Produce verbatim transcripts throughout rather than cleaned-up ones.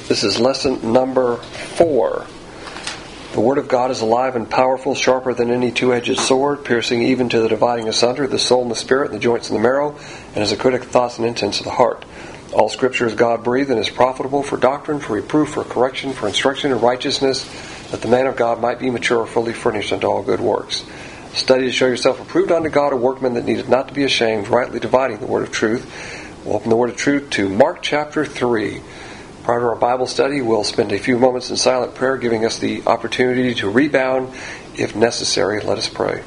This is lesson number four. The Word of God is alive and powerful, sharper than any two-edged sword, piercing even to the dividing asunder the soul and the spirit, and the joints and the marrow, and is a critic of thoughts and intents of the heart. All Scripture is God-breathed and is profitable for doctrine, for reproof, for correction, for instruction in righteousness, that the man of God might be mature, fully furnished unto all good works. Study to show yourself approved unto God, a workman that needeth not to be ashamed, rightly dividing the word of truth. We'll open the word of truth to Mark chapter three. Prior to our Bible study, we'll spend a few moments in silent prayer, giving us the opportunity to rebound if necessary. Let us pray.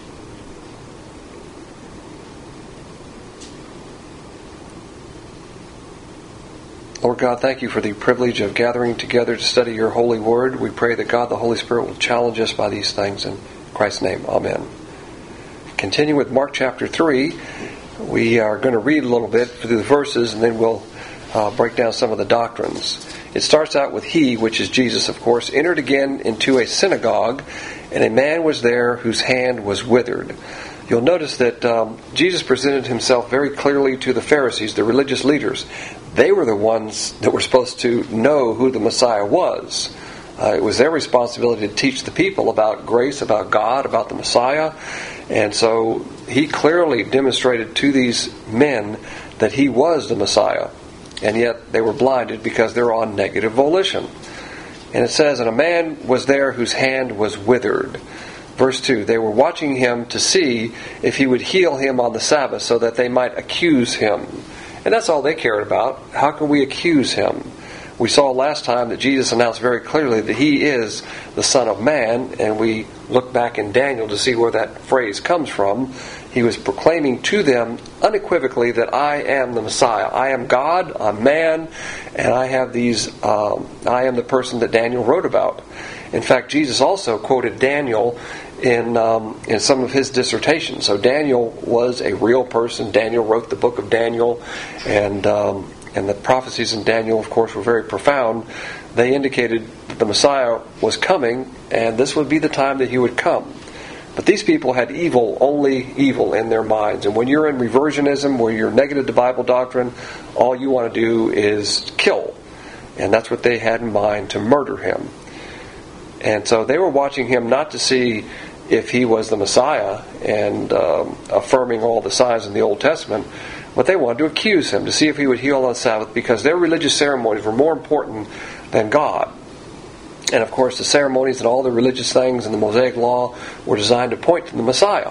Lord God, thank you for the privilege of gathering together to study your holy word. We pray that God the Holy Spirit will challenge us by these things. In Christ's name, amen. Continue with Mark chapter three. We are going to read a little bit through the verses, and then we'll Uh, break down some of the doctrines. It starts out with he, which is Jesus, of course, entered again into a synagogue, and a man was there whose hand was withered. You'll notice that um, Jesus presented himself very clearly to the Pharisees, the religious leaders. They were the ones that were supposed to know who the Messiah was. Uh, it was their responsibility to teach the people about grace, about God, about the Messiah. And so he clearly demonstrated to these men that he was the Messiah. And yet they were blinded because they're on negative volition. And it says, and a man was there whose hand was withered. Verse two, they were watching him to see if he would heal him on the Sabbath so that they might accuse him. And that's all they cared about. How can we accuse him? We saw last time that Jesus announced very clearly that he is the Son of Man, and we look back in Daniel to see where that phrase comes from. He was proclaiming to them unequivocally that I am the Messiah. I am God, I'm man, and I have these. Um, I am the person that Daniel wrote about. In fact, Jesus also quoted Daniel in um, in some of his dissertations. So Daniel was a real person. Daniel wrote the book of Daniel, and um, and the prophecies in Daniel, of course, were very profound. They indicated that the Messiah was coming, and this would be the time that he would come. But these people had evil, only evil in their minds. And when you're in reversionism, where you're negative to Bible doctrine, all you want to do is kill. And that's what they had in mind, to murder him. And so they were watching him not to see if he was the Messiah and um, affirming all the signs in the Old Testament, but they wanted to accuse him, to see if he would heal on the Sabbath, because their religious ceremonies were more important than God. And of course, the ceremonies and all the religious things in the Mosaic Law were designed to point to the Messiah.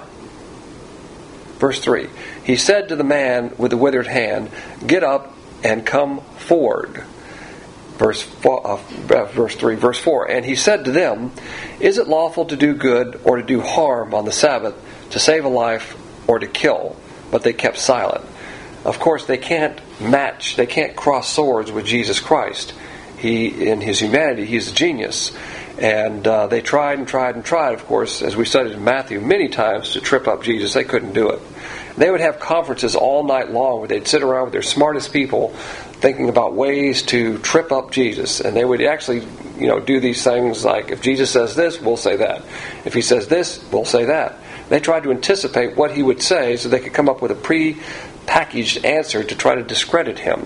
Verse three, he said to the man with the withered hand, get up and come forward. Verse four, uh, verse three, verse four, and he said to them, is it lawful to do good or to do harm on the Sabbath, to save a life or to kill? But they kept silent. Of course, they can't match, they can't cross swords with Jesus Christ. He, in his humanity, he's a genius. And uh, they tried and tried and tried, of course, as we studied in Matthew, many times to trip up Jesus. They couldn't do it. They would have conferences all night long where they'd sit around with their smartest people thinking about ways to trip up Jesus. And they would actually, you know, do these things like, if Jesus says this, we'll say that. If he says this, we'll say that. They tried to anticipate what he would say so they could come up with a pre-packaged answer to try to discredit him.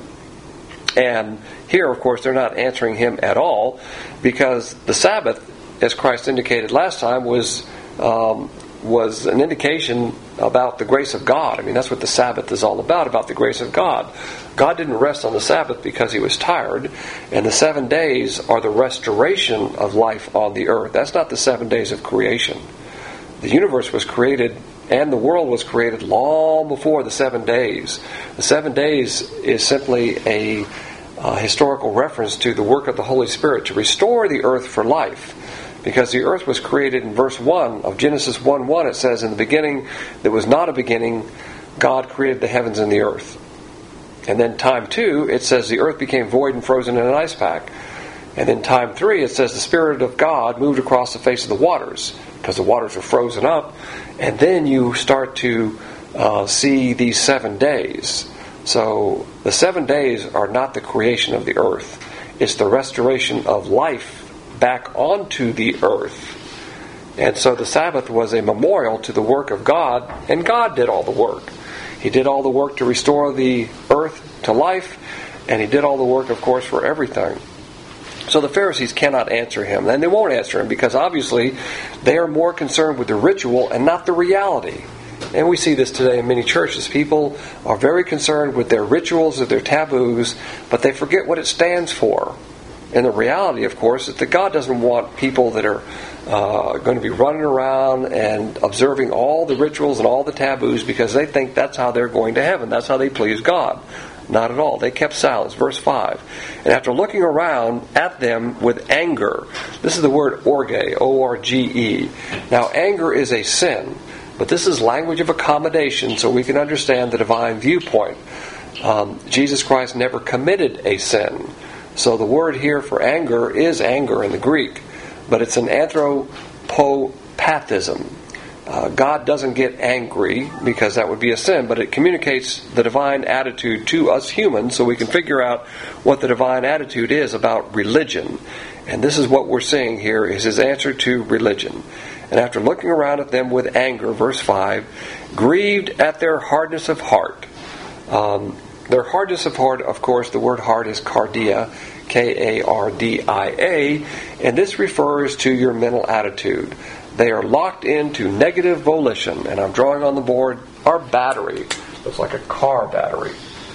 And here, of course, they're not answering him at all, because the Sabbath, as Christ indicated last time, was um, was an indication about the grace of God. I mean, that's what the Sabbath is all about, about the grace of God. God didn't rest on the Sabbath because he was tired, and the seven days are the restoration of life on the earth. That's not the seven days of creation. The universe was created and the world was created long before the seven days. The seven days is simply a uh, historical reference to the work of the Holy Spirit to restore the earth for life. Because the earth was created in verse one of Genesis one one, it says, in the beginning, there was not a beginning, God created the heavens and the earth. And then time two, it says the earth became void and frozen in an ice pack. And then time three, it says the Spirit of God moved across the face of the waters, because the waters are frozen up. And then you start to uh, see these seven days. So the seven days are not the creation of the earth. It's the restoration of life back onto the earth. And so the Sabbath was a memorial to the work of God, and God did all the work. He did all the work to restore the earth to life, and he did all the work, of course, for everything. So the Pharisees cannot answer him, and they won't answer him because obviously they are more concerned with the ritual and not the reality. And we see this today in many churches. People are very concerned with their rituals or their taboos, but they forget what it stands for. And the reality, of course, is that God doesn't want people that are uh, going to be running around and observing all the rituals and all the taboos because they think that's how they're going to heaven. That's how they please God. Not at all. They kept silence. Verse five. And after looking around at them with anger, this is the word orge, O R G E. Now, anger is a sin, but this is language of accommodation so we can understand the divine viewpoint. Um, Jesus Christ never committed a sin. So the word here for anger is anger in the Greek, but it's an anthropopathism. Uh, God doesn't get angry because that would be a sin, but it communicates the divine attitude to us humans so we can figure out what the divine attitude is about religion. And this is what we're seeing here is his answer to religion. And after looking around at them with anger, verse five, grieved at their hardness of heart. Um, their hardness of heart, of course, the word heart is cardia, K A R D I A, and this refers to your mental attitude. They are locked into negative volition, and I'm drawing on the board our battery. Looks like a car battery.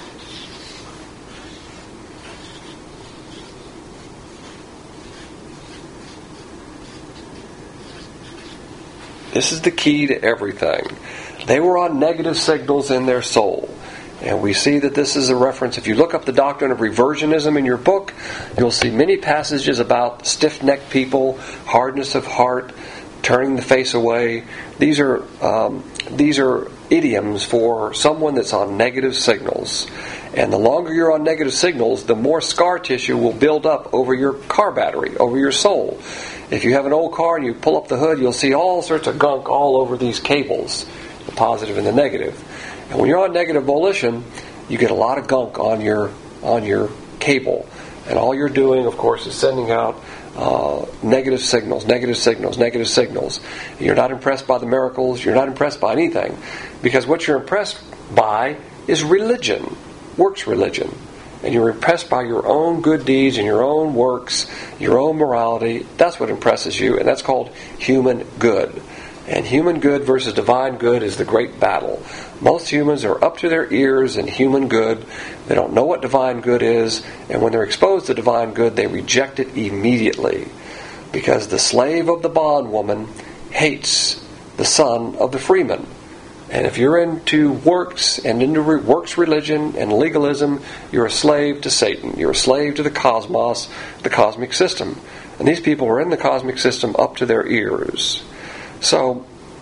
This is the key to everything. They were on negative signals in their soul. And we see that this is a reference. If you look up the doctrine of reversionism in your book, you'll see many passages about stiff-necked people, hardness of heart, turning the face away. These are um, these are idioms for someone that's on negative signals. And the longer you're on negative signals, the more scar tissue will build up over your car battery, over your soul. If you have an old car and you pull up the hood, you'll see all sorts of gunk all over these cables, the positive and the negative. And when you're on negative volition, you get a lot of gunk on your on your cable. And all you're doing, of course, is sending out uh, negative signals, negative signals, negative signals. You're not impressed by the miracles. You're not impressed by anything. Because what you're impressed by is religion, works religion. And you're impressed by your own good deeds and your own works, your own morality. That's what impresses you, and that's called human good. And human good versus divine good is the great battle. Most humans are up to their ears in human good. They don't know what divine good is. And when they're exposed to divine good, they reject it immediately. Because the slave of the bondwoman hates the son of the freeman. And if you're into works and into works religion and legalism, you're a slave to Satan. You're a slave to the cosmos, the cosmic system. And these people are in the cosmic system up to their ears. So,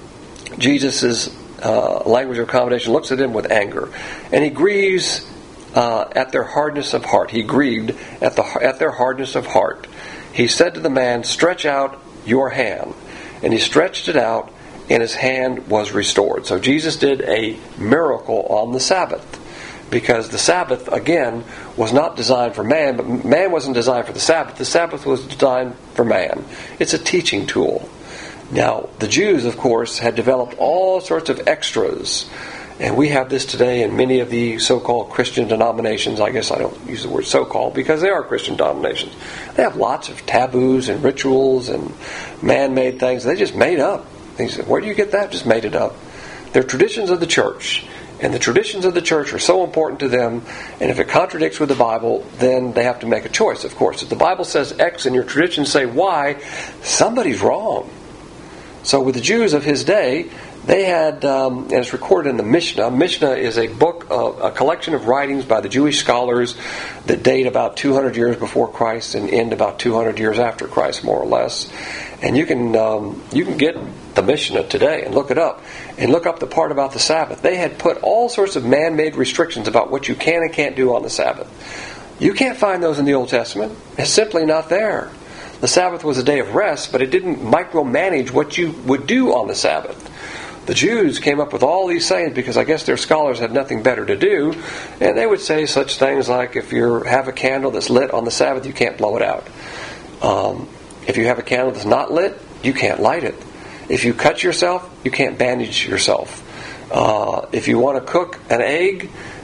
Jesus' uh, language of accommodation looks at them with anger. And he grieves uh, at their hardness of heart. He grieved at, the, at their hardness of heart. He said to the man, "Stretch out your hand." And he stretched it out, and his hand was restored. So Jesus did a miracle on the Sabbath. Because the Sabbath, again, was not designed for man, but man wasn't designed for the Sabbath. The Sabbath was designed for man. It's a teaching tool. Now, the Jews, of course, had developed all sorts of extras. And we have this today in many of the so-called Christian denominations. I guess I don't use the word so-called because they are Christian denominations. They have lots of taboos and rituals and man-made things. They just made up. They said, where do you get that? Just made it up. They're traditions of the church. And the traditions of the church are so important to them. And if it contradicts with the Bible, then they have to make a choice, of course. If the Bible says X and your traditions say Y, somebody's wrong. So with the Jews of his day, they had, um, and it's recorded in the Mishnah. Mishnah is a book, of, a collection of writings by the Jewish scholars that date about two hundred years before Christ and end about two hundred years after Christ, more or less. And you can um, you can get the Mishnah today and look it up. And look up the part about the Sabbath. They had put all sorts of man-made restrictions about what you can and can't do on the Sabbath. You can't find those in the Old Testament. It's simply not there. The Sabbath was a day of rest, but it didn't micromanage what you would do on the Sabbath. The Jews came up with all these sayings because I guess their scholars had nothing better to do, and they would say such things like, if you have a candle that's lit on the Sabbath, you can't blow it out. Um, if you have a candle that's not lit, you can't light it. If you cut yourself, you can't bandage yourself. Uh, if you want to cook an egg,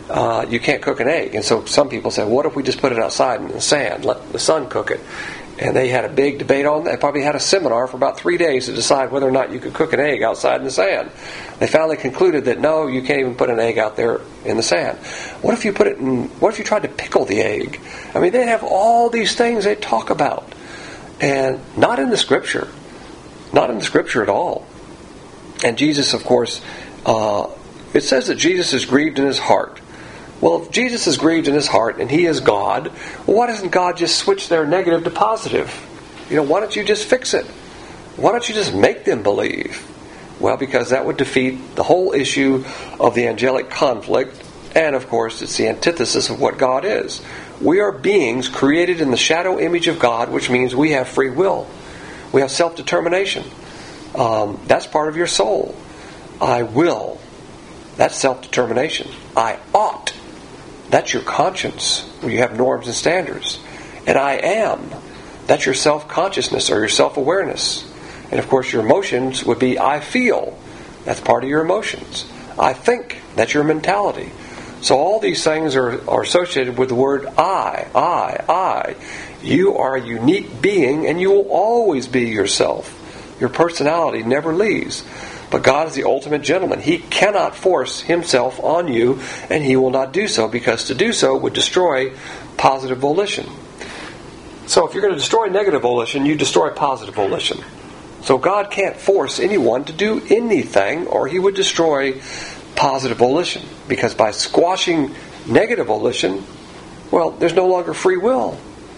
uh, you can't cook an egg. And so some people say, what if we just put it outside in the sand, let the sun cook it? And they had a big debate on that. They probably had a seminar for about three days to decide whether or not you could cook an egg outside in the sand. They finally concluded that no, you can't even put an egg out there in the sand. What if you put it in, what if you tried to pickle the egg? I mean, they have all these things they talk about. And not in the Scripture. Not in the Scripture at all. And Jesus, of course, uh, it says that Jesus is grieved in his heart. Well, if Jesus is grieved in his heart and he is God, well, why doesn't God just switch their negative to positive? You know, why don't you just fix it? Why don't you just make them believe? Well, because that would defeat the whole issue of the angelic conflict, and of course, it's the antithesis of what God is. We are beings created in the shadow image of God, which means we have free will. We have self-determination. Um, that's part of your soul. I will. That's self-determination. I ought. That's your conscience, where you have norms and standards. And I am. That's your self-consciousness or your self-awareness. And of course your emotions would be I feel. That's part of your emotions. I think. That's your mentality. So all these things are, are associated with the word I, I, I. You are a unique being and you will always be yourself. Your personality never leaves. But God is the ultimate gentleman. He cannot force himself on you, and he will not do so, because to do so would destroy positive volition. So if you're going to destroy negative volition, you destroy positive volition. So God can't force anyone to do anything, or he would destroy positive volition. Because by squashing negative volition, well, there's no longer free will.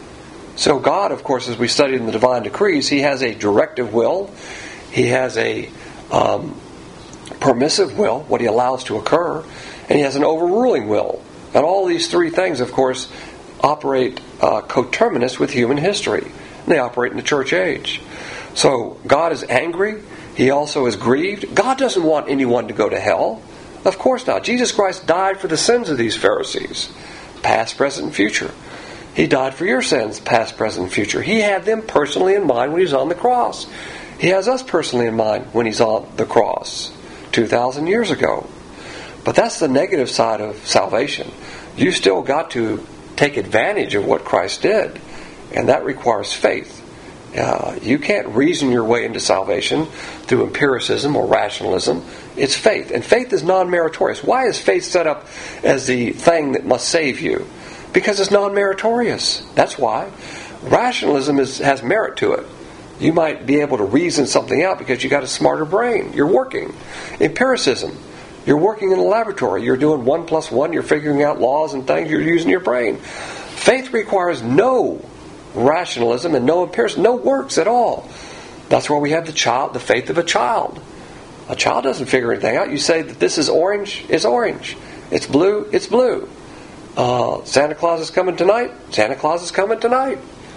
So God, of course, as we studied in the divine decrees, he has a directive will. He has a Um, permissive will, what he allows to occur, and he has an overruling will. And all these three things, of course, operate uh, coterminous with human history. And they operate in the church age. So God is angry. He also is grieved. God doesn't want anyone to go to hell. Of course not. Jesus Christ died for the sins of these Pharisees, past, present, and future. He died for your sins, past, present, and future. He had them personally in mind when he was on the cross. He has us personally in mind when he's on the cross two thousand years ago. But that's the negative side of salvation. You still got to take advantage of what Christ did, and that requires faith. Uh, you can't reason your way into salvation through empiricism or rationalism. It's faith, and faith is non-meritorious. Why is faith set up as the thing that must save you? Because it's non-meritorious. That's why. Rationalism is, has merit to it. You might be able to reason something out because you got a smarter brain. You're working. Empiricism. You're working in a laboratory. You're doing one plus one. You're figuring out laws and things. You're using your brain. Faith requires no rationalism and no empiricism. No works at all. That's why we have the child, the faith of a child. A child doesn't figure anything out. You say that this is orange, it's orange. It's blue, it's blue. Uh, Santa Claus is coming tonight. Santa Claus is coming tonight.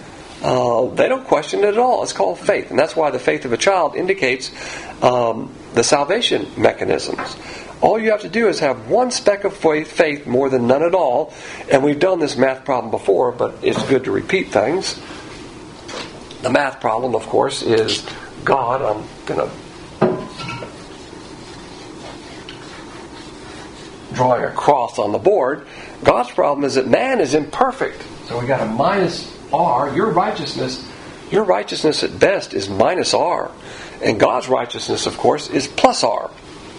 Uh, they don't question it at all. It's called faith. And that's why the faith of a child indicates um, the salvation mechanisms. All you have to do is have one speck of faith, faith more than none at all. And we've done this math problem before, but it's good to repeat things. The math problem, of course, is God. I'm going to drawing a cross on the board. God's problem is that man is imperfect. So we got a minus R. Your righteousness, your righteousness at best is minus R. And God's righteousness, of course, is plus R.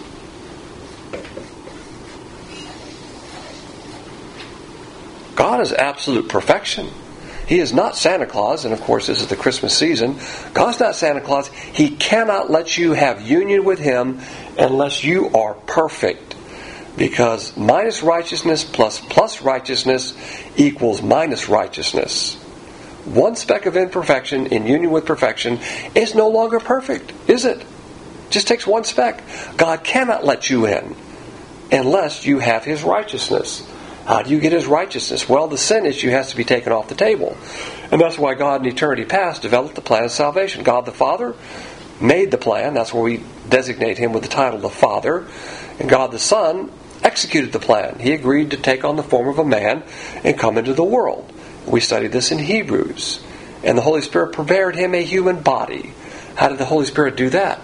God is absolute perfection. He is not Santa Claus, and of course this is the Christmas season. God's not Santa Claus. He cannot let you have union with Him unless you are perfect. Because minus righteousness plus plus righteousness equals minus righteousness. One speck of imperfection in union with perfection is no longer perfect, is it? Just takes one speck. God cannot let you in unless you have His righteousness. How do you get His righteousness? Well, the sin issue has to be taken off the table. And that's why God in eternity past developed the plan of salvation. God the Father made the plan. That's where we designate Him with the title the Father. And God the Son executed the plan. He agreed to take on the form of a man and come into the world. We studied this in Hebrews. And the Holy Spirit prepared Him a human body. How did the Holy Spirit do that?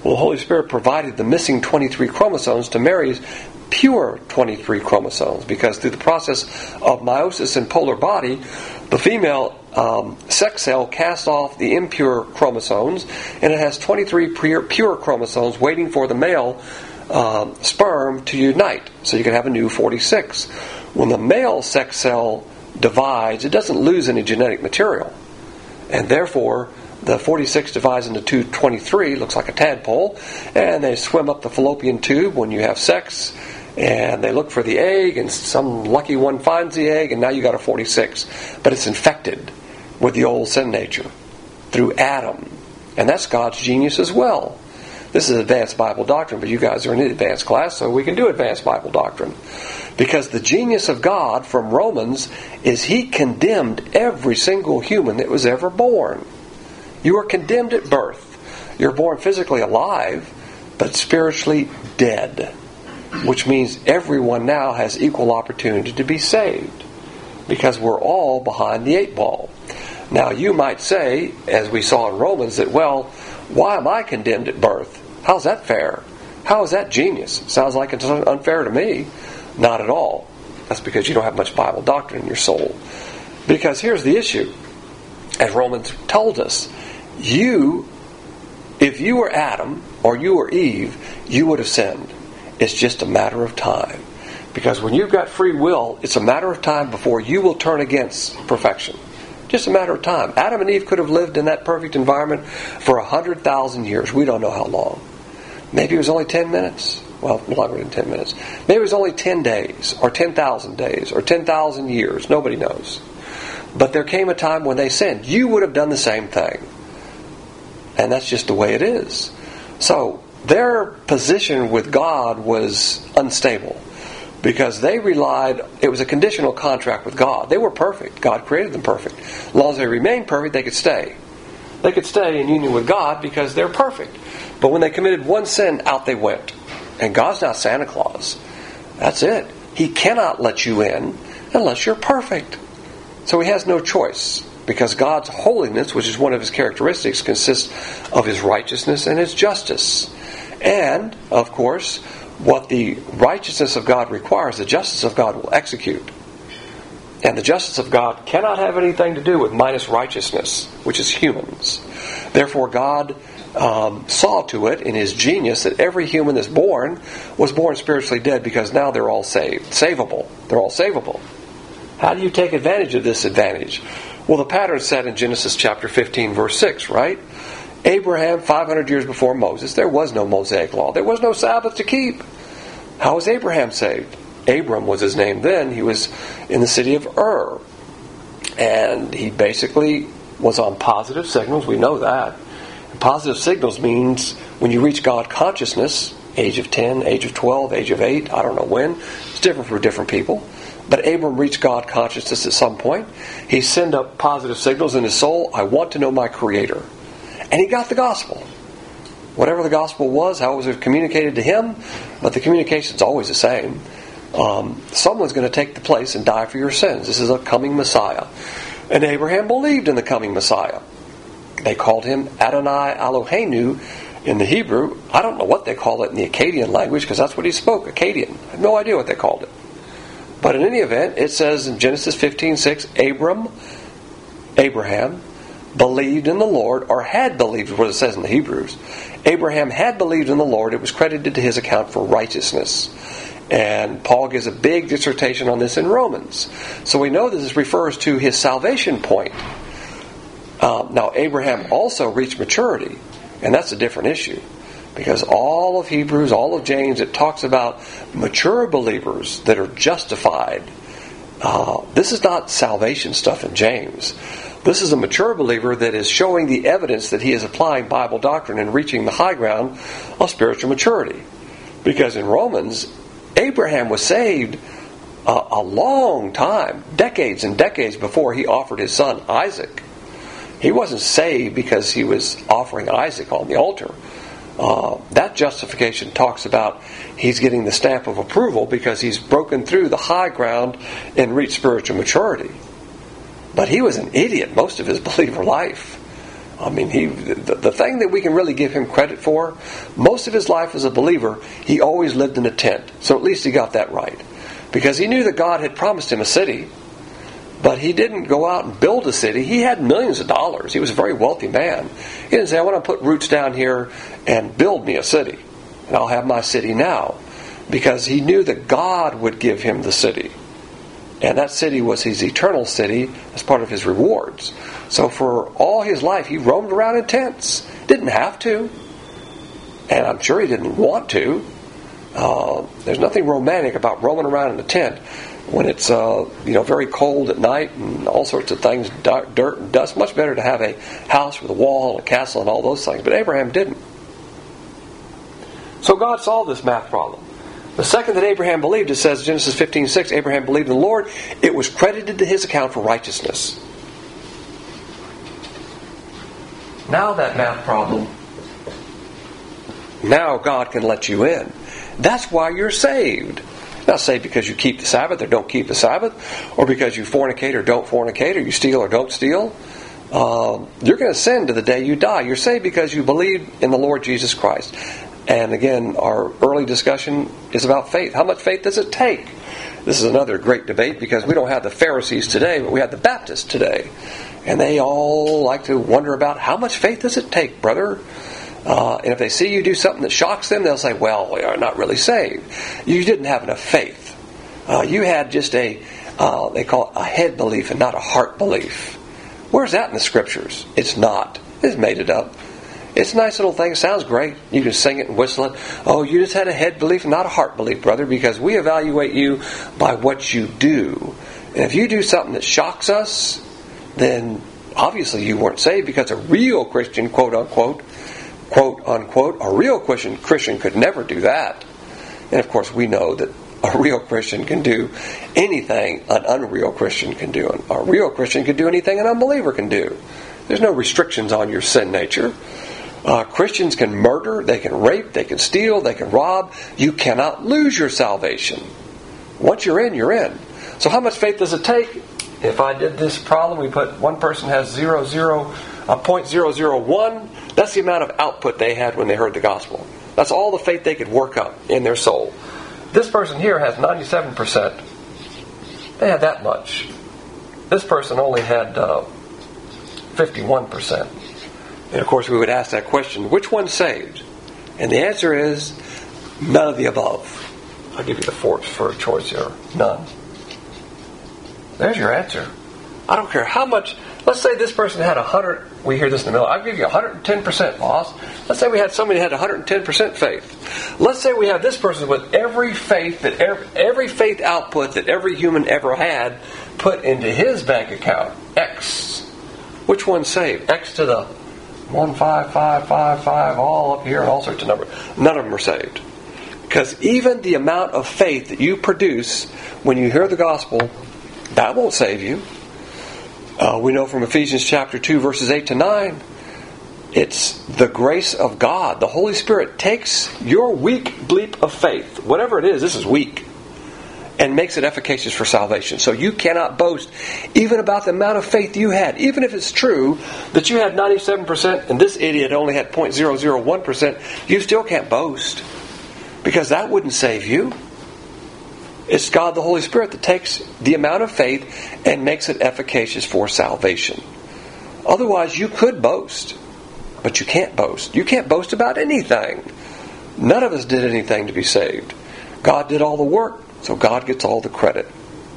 Well, the Holy Spirit provided the missing twenty-three chromosomes to Mary's pure twenty-three chromosomes, because through the process of meiosis in polar body, the female um, sex cell casts off the impure chromosomes, and it has twenty-three pure, pure chromosomes waiting for the male um, sperm to unite, so you can have a new forty-six. When the male sex cell divides, it doesn't lose any genetic material, and therefore the forty-six divides into two twenty-three, looks like a tadpole, and they swim up the fallopian tube when you have sex, and they look for the egg, and some lucky one finds the egg, and now you got a forty-six. But it's infected with the old sin nature through Adam. And that's God's genius as well. This is advanced Bible doctrine, but you guys are in an advanced class, so we can do advanced Bible doctrine. Because the genius of God from Romans is He condemned every single human that was ever born. You are condemned at birth. You're born physically alive, but spiritually dead. Which means everyone now has equal opportunity to be saved. Because we're all behind the eight ball. Now you might say, as we saw in Romans, that, well, why am I condemned at birth? How's that fair? How is that genius? Sounds like it's unfair to me. Not at all. That's because you don't have much Bible doctrine in your soul. Because here's the issue. As Romans told us, you, if you were Adam or you were Eve, you would have sinned. It's just a matter of time. Because when you've got free will, it's a matter of time before you will turn against perfection. Just a matter of time. Adam and Eve could have lived in that perfect environment for a hundred thousand years. We don't know how long. Maybe it was only ten minutes. Well, longer than ten minutes. Maybe it was only ten days, or ten thousand days, or ten thousand years. Nobody knows. But there came a time when they sinned. You would have done the same thing. And that's just the way it is. So, their position with God was unstable. Because they relied, it was a conditional contract with God. They were perfect. God created them perfect. As long as they remained perfect, they could stay. They could stay in union with God because they're perfect. But when they committed one sin, out they went. And God's not Santa Claus. That's it. He cannot let you in unless you're perfect. So He has no choice. Because God's holiness, which is one of His characteristics, consists of His righteousness and His justice. And, of course, what the righteousness of God requires, the justice of God will execute. And the justice of God cannot have anything to do with minus righteousness, which is humans. Therefore, God um, saw to it in His genius that every human that's born was born spiritually dead, because now they're all saved. Savable. They're all savable. How do you take advantage of this advantage? Well, the pattern is set in Genesis chapter fifteen, verse six, right? Abraham, five hundred years before Moses, there was no Mosaic law. There was no Sabbath to keep. How was Abraham saved? Abram was his name then. He was in the city of Ur. And he basically was on positive signals. We know that. And positive signals means when you reach God consciousness, age of ten, age of twelve, age of eight, I don't know when. It's different for different people. But Abram reached God consciousness at some point. He sent up positive signals in his soul. I want to know my Creator. And he got the gospel. Whatever the gospel was, how it was communicated to him, but the communication's always the same. Um, someone's going to take the place and die for your sins. This is a coming Messiah. And Abraham believed in the coming Messiah. They called him Adonai Eloheinu in the Hebrew. I don't know what they call it in the Akkadian language, because that's what he spoke, Akkadian. I have no idea what they called it. But in any event, it says in Genesis fifteen six, Abram, Abraham, believed in the Lord, or had believed, is what it says in the Hebrews. Abraham had believed in the Lord. It was credited to his account for righteousness. And Paul gives a big dissertation on this in Romans. So we know that this refers to his salvation point. Um, now, Abraham also reached maturity, and that's a different issue. Because all of Hebrews, all of James, it talks about mature believers that are justified. Uh, this is not salvation stuff in James. This is a mature believer that is showing the evidence that he is applying Bible doctrine and reaching the high ground of spiritual maturity. Because in Romans, Abraham was saved a, a long time, decades and decades before he offered his son Isaac. He wasn't saved because he was offering Isaac on the altar. Uh, that justification talks about he's getting the stamp of approval because he's broken through the high ground and reached spiritual maturity. But he was an idiot most of his believer life. I mean, he the, the thing that we can really give him credit for, most of his life as a believer, he always lived in a tent. So at least he got that right. Because he knew that God had promised him a city, but he didn't go out and build a city. He had millions of dollars. He was a very wealthy man. He didn't say, I want to put roots down here and build me a city, and I'll have my city now. Because he knew that God would give him the city. And that city was his eternal city as part of his rewards. So for all his life, he roamed around in tents. Didn't have to. And I'm sure he didn't want to. Uh, there's nothing romantic about roaming around in a tent when it's uh, you know very cold at night and all sorts of things, dark, dirt and dust. Much better to have a house with a wall and a castle and all those things. But Abraham didn't. So God solved this math problem. The second that Abraham believed, it says Genesis fifteen six, Abraham believed in the Lord, it was credited to his account for righteousness. Now that math problem, now God can let you in. That's why you're saved. Not saved because you keep the Sabbath or don't keep the Sabbath, or because you fornicate or don't fornicate, or you steal or don't steal. Uh, you're going to sin to the day you die. You're saved because you believe in the Lord Jesus Christ. And again, our early discussion is about faith. How much faith does it take? This is another great debate because we don't have the Pharisees today, but we have the Baptists today. And they all like to wonder about how much faith does it take, brother? Uh, and if they see you do something that shocks them, they'll say, well, we are not really saved. You didn't have enough faith. Uh, you had just a, uh, they call it a head belief and not a heart belief. Where's that in the Scriptures? It's not. It's made it up. It's a nice little thing. It sounds great. You can sing it and whistle it. Oh, you just had a head belief and not a heart belief, brother, because we evaluate you by what you do. And if you do something that shocks us, then obviously you weren't saved, because a real Christian, quote unquote, quote unquote, a real Christian, Christian could never do that. And of course we know that a real Christian can do anything an unreal Christian can do. A real Christian can do anything an unbeliever can do. There's no restrictions on your sin nature. Uh, Christians can murder, they can rape, they can steal, they can rob. You cannot lose your salvation. Once you're in, you're in. So how much faith does it take? If I did this problem, we put one person has zero zero uh, point zero zero one. That's the amount of output they had when they heard the gospel. That's all the faith they could work up in their soul. This person here has ninety-seven percent. They had that much. This person only had uh, fifty-one percent. And of course we would ask that question, which one's saved? And the answer is none of the above. I'll give you the fourth for a choice here. None. There's your answer. I don't care how much. Let's say this person had one hundred. We hear this in the middle. I'll give you one hundred ten percent, boss. Let's say we had somebody who had one hundred ten percent faith. Let's say we have this person with every faith that every, every faith output that every human ever had put into his bank account. X. Which one's saved? X to the one five five five five, all up here, and all sorts of numbers. None of them are saved. Because even the amount of faith that you produce when you hear the gospel, that won't save you. Uh, we know from Ephesians chapter two, verses eight to nine, it's the grace of God. The Holy Spirit takes your weak bleep of faith, whatever it is, this is weak, and makes it efficacious for salvation. So you cannot boast even about the amount of faith you had. Even if it's true that you had ninety-seven percent and this idiot only had zero point zero zero one percent, you still can't boast. Because that wouldn't save you. It's God the Holy Spirit that takes the amount of faith and makes it efficacious for salvation. Otherwise you could boast. But you can't boast. You can't boast about anything. None of us did anything to be saved. God did all the work. So God gets all the credit.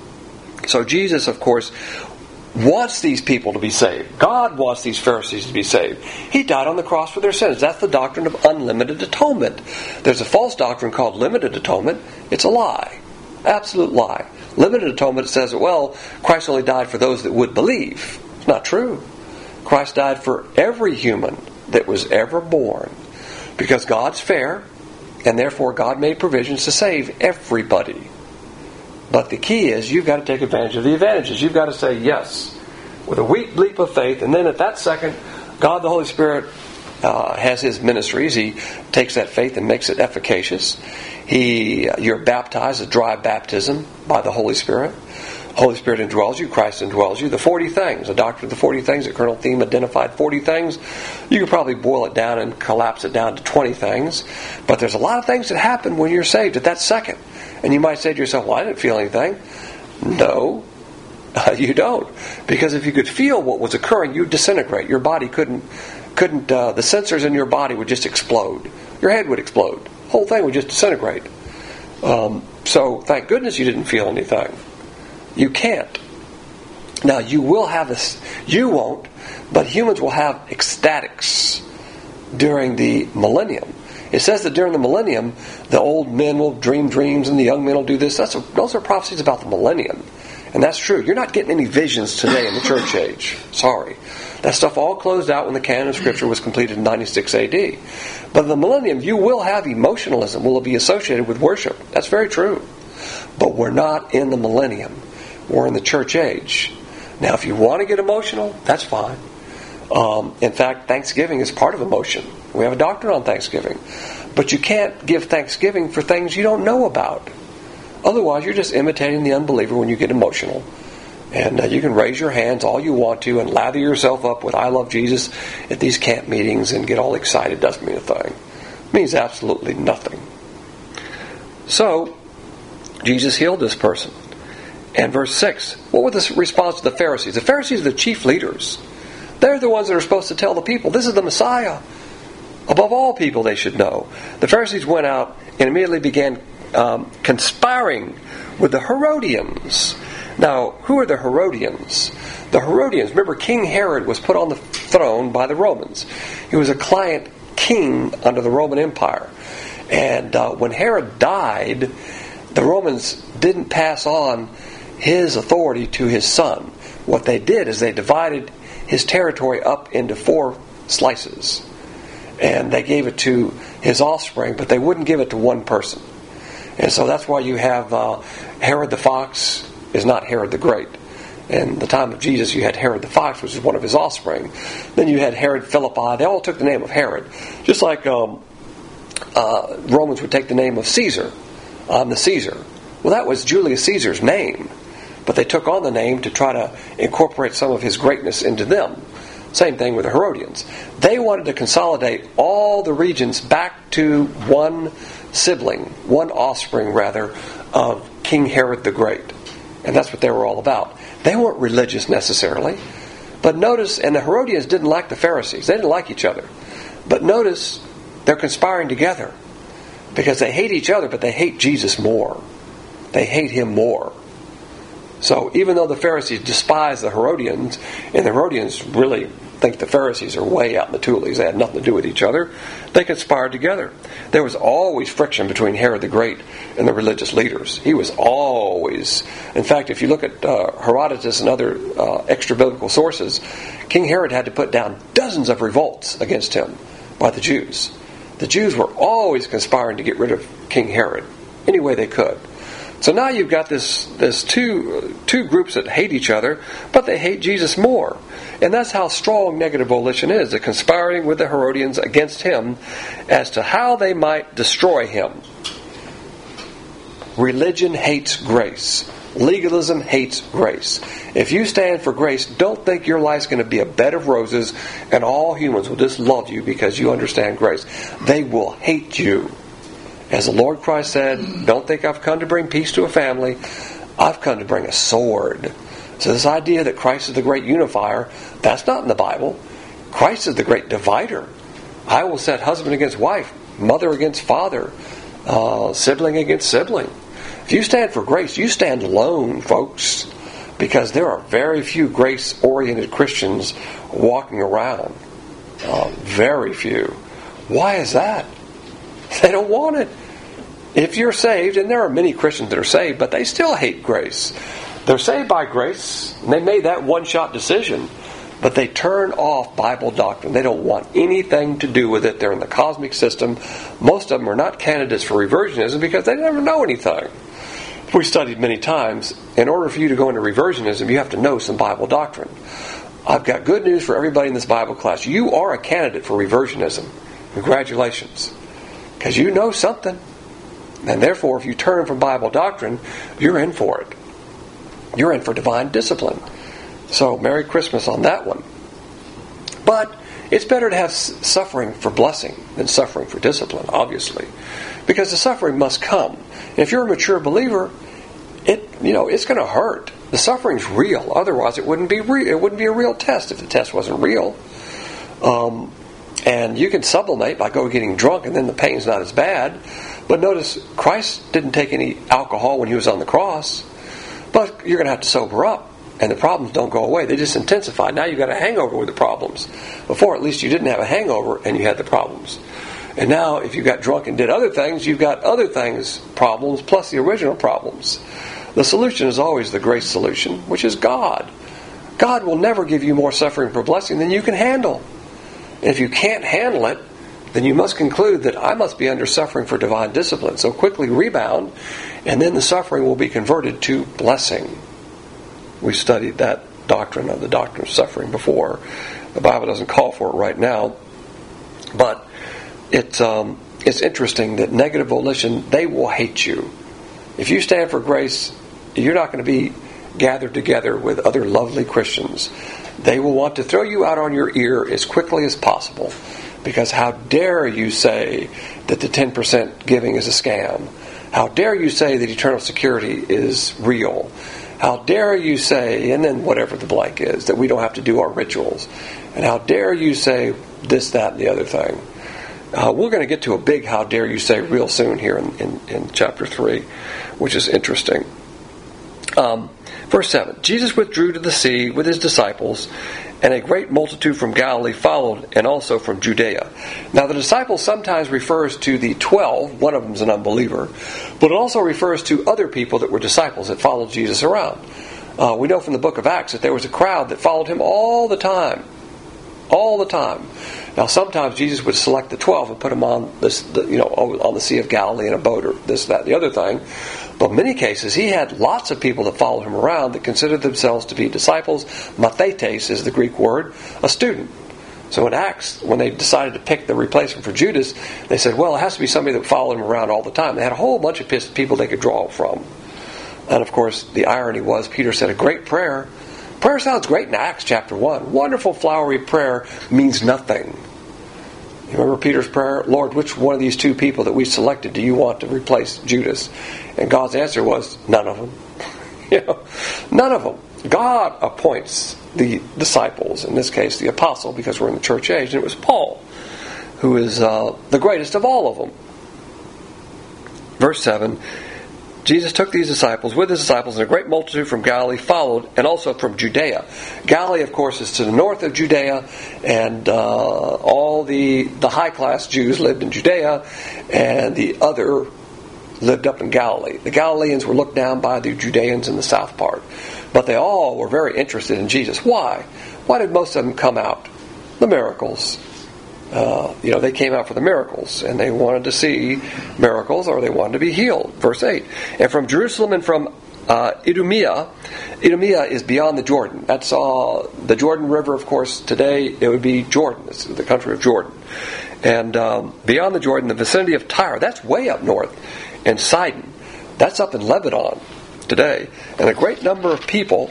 So Jesus, of course, wants these people to be saved. God wants these Pharisees to be saved. He died on the cross for their sins. That's the doctrine of unlimited atonement. There's a false doctrine called limited atonement. It's a lie. Absolute lie. Limited atonement says, well, Christ only died for those that would believe. It's not true. Christ died for every human that was ever born. Because God's fair, and therefore God made provisions to save everybody. But the key is you've got to take advantage of the advantages. You've got to say yes with a weak leap of faith, and then at that second, God the Holy Spirit uh, has His ministries. He takes that faith and makes it efficacious. He, you're baptized, a dry baptism by the Holy Spirit. Holy Spirit indwells you, Christ indwells you. The forty things, the doctrine of the forty things, that Colonel Thiem identified forty things. You could probably boil it down and collapse it down to twenty things. But there's a lot of things that happen when you're saved at that second. And you might say to yourself, well, I didn't feel anything. No, uh, you don't. Because if you could feel what was occurring, you'd disintegrate. Your body couldn't, couldn't uh, the sensors in your body would just explode. Your head would explode. The whole thing would just disintegrate. Um, so thank goodness you didn't feel anything. You can't. Now you will have this, you won't, but humans will have ecstatics during the millennium. It says that during the millennium, the old men will dream dreams and the young men will do this. That's a, those are prophecies about the millennium. And that's true. You're not getting any visions today in the church age. Sorry. That stuff all closed out when the canon of Scripture was completed in ninety-six A D. But in the millennium, you will have emotionalism will be associated with worship. That's very true. But we're not in the millennium. We're in the church age. Now, if you want to get emotional, that's fine. Um, in fact, Thanksgiving is part of emotion. We have a doctrine on Thanksgiving. But you can't give Thanksgiving for things you don't know about. Otherwise, you're just imitating the unbeliever when you get emotional. And uh, you can raise your hands all you want to and lather yourself up with I love Jesus at these camp meetings and get all excited. Doesn't mean a thing. It means absolutely nothing. So, Jesus healed this person. And verse six, what was the response to the Pharisees? The Pharisees are the chief leaders. They're the ones that are supposed to tell the people, this is the Messiah. Above all people they should know. The Pharisees went out and immediately began um, conspiring with the Herodians. Now, who are the Herodians? The Herodians, remember King Herod was put on the throne by the Romans. He was a client king under the Roman Empire. And uh, when Herod died, the Romans didn't pass on his authority to his son. What they did is they divided his territory up into four slices. And they gave it to his offspring, but they wouldn't give it to one person. And so that's why you have uh, Herod the Fox is not Herod the Great. In the time of Jesus, you had Herod the Fox, which is one of his offspring. Then you had Herod Philippi. They all took the name of Herod. Just like um, uh, Romans would take the name of Caesar. I'm the Caesar. Well, that was Julius Caesar's name. But they took on the name to try to incorporate some of his greatness into them. Same thing with the Herodians. They wanted to consolidate all the regions back to one sibling, one offspring rather, of King Herod the Great. And that's what they were all about. They weren't religious necessarily. But notice, and the Herodians didn't like the Pharisees. They didn't like each other. But notice, they're conspiring together. Because they hate each other, but they hate Jesus more. They hate Him more. So even though the Pharisees despise the Herodians, and the Herodians really think the Pharisees are way out in the Tulies, they had nothing to do with each other, they conspired together. There was always friction between Herod the Great and the religious leaders. He was always... In fact, if you look at uh, Herodotus and other uh, extra-biblical sources, King Herod had to put down dozens of revolts against him by the Jews. The Jews were always conspiring to get rid of King Herod any way they could. So now you've got this this two two groups that hate each other, but they hate Jesus more. And that's how strong negative volition is. They're conspiring with the Herodians against him as to how they might destroy him. Religion hates grace. Legalism hates grace. If you stand for grace, don't think your life's going to be a bed of roses and all humans will just love you because you understand grace. They will hate you. As the Lord Christ said, don't think I've come to bring peace to a family. I've come to bring a sword. So this idea that Christ is the great unifier, that's not in the Bible. Christ is the great divider. I will set husband against wife, mother against father, uh, sibling against sibling. If you stand for grace, you stand alone, folks. Because there are very few grace-oriented Christians walking around. Uh, very few. Why is that? They don't want it. If you're saved, and there are many Christians that are saved, but they still hate grace. They're saved by grace, and they made that one-shot decision, but they turn off Bible doctrine. They don't want anything to do with it. They're in the cosmic system. Most of them are not candidates for reversionism because they never know anything. We studied many times, in order for you to go into reversionism, you have to know some Bible doctrine. I've got good news for everybody in this Bible class. You are a candidate for reversionism. Congratulations. Because you know something. And therefore, if you turn from Bible doctrine, you're in for it. you're in for divine discipline. So, Merry Christmas on that one. But it's better to have suffering for blessing than suffering for discipline, obviously. Because the suffering must come. And if you're a mature believer, it you know, it's going to hurt. The suffering's real. Otherwise, it wouldn't be real. It wouldn't be a real test if the test wasn't real. Um, and you can sublimate by going getting drunk, and then the pain's not as bad. But notice, Christ didn't take any alcohol when he was on the cross. But you're going to have to sober up. And the problems don't go away. They just intensify. Now you've got a hangover with the problems. Before, at least you didn't have a hangover and you had the problems. And now, if you got drunk and did other things, you've got other things, problems, plus the original problems. The solution is always the grace solution, which is God. God will never give you more suffering for blessing than you can handle. And if you can't handle it, then you must conclude that I must be under suffering for divine discipline. So quickly rebound, and then the suffering will be converted to blessing. We studied that doctrine of the doctrine of suffering before. The Bible doesn't call for it right now. But it, um, it's interesting that negative volition, they will hate you. If you stand for grace, you're not going to be gathered together with other lovely Christians. They will want to throw you out on your ear as quickly as possible. Because how dare you say that the ten percent giving is a scam? How dare you say that eternal security is real? How dare you say, and then whatever the blank is, that we don't have to do our rituals. And how dare you say this, that, and the other thing. Uh, we're going to get to a big how dare you say real soon here in, in, in chapter three, which is interesting. Um, verse seven, Jesus withdrew to the sea with his disciples, and a great multitude from Galilee followed, and also from Judea. Now the disciples sometimes refers to the twelve, one of them is an unbeliever, but it also refers to other people that were disciples that followed Jesus around. Uh, we know from the book of Acts that there was a crowd that followed him all the time. All the time. Now sometimes Jesus would select the twelve and put them on this, the, you know, on the Sea of Galilee in a boat or this, that, and the other thing. But in many cases, he had lots of people that followed him around that considered themselves to be disciples. Mathetes is the Greek word, a student. So in Acts, when they decided to pick the replacement for Judas, they said, well, it has to be somebody that followed him around all the time. They had a whole bunch of people they could draw from. And of course, the irony was, Peter said a great prayer. Prayer sounds great in Acts chapter one. Wonderful flowery prayer means nothing. You remember Peter's prayer? Lord, which one of these two people that we selected do you want to replace Judas? And God's answer was, none of them. you know, none of them. God appoints the disciples, in this case the apostle, because we're in the church age, and it was Paul, who is uh, the greatest of all of them. Verse seven, Jesus took these disciples with his disciples, and a great multitude from Galilee followed, and also from Judea. Galilee, of course, is to the north of Judea, and uh, all the, the high-class Jews lived in Judea, and the other lived up in Galilee. The Galileans were looked down by the Judeans in the south part. But they all were very interested in Jesus. Why? Why did most of them come out? The miracles. Uh, you know, they came out for the miracles, and they wanted to see miracles, or they wanted to be healed. Verse eight. And from Jerusalem and from uh, Idumea, Idumea is beyond the Jordan. That's uh, the Jordan River, of course. Today it would be Jordan. It's the country of Jordan. And um, beyond the Jordan, the vicinity of Tyre, that's way up north. And Sidon, that's up in Lebanon today. And a great number of people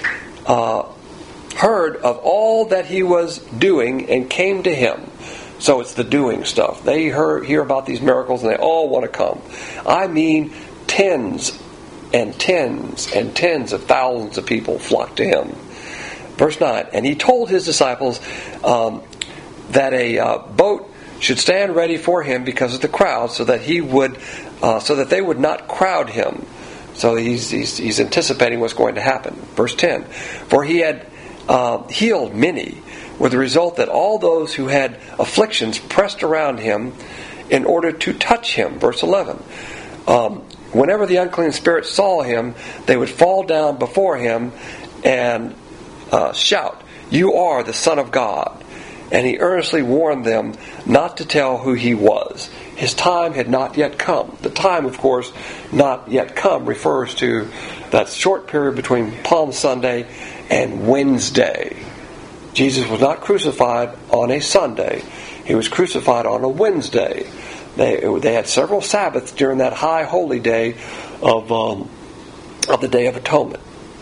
uh, heard of all that he was doing and came to him. So it's the doing stuff. They heard, hear about these miracles and they all want to come. I mean, tens and tens and tens of thousands of people flocked to him. Verse nine, and he told his disciples um, that a uh, boat should stand ready for him because of the crowd, so that he would, uh, so that they would not crowd him. So he's, he's he's anticipating what's going to happen. Verse ten, for he had uh, healed many, with the result that all those who had afflictions pressed around him in order to touch him. Verse eleven, um, whenever the unclean spirits saw him, they would fall down before him and uh, shout, "You are the Son of God." And he earnestly warned them not to tell who he was. His time had not yet come. The time, of course, not yet come refers to that short period between Palm Sunday and Wednesday. Jesus was not crucified on a Sunday. He was crucified on a Wednesday. They, they had several Sabbaths during that high holy day of, um, of the Day of Atonement.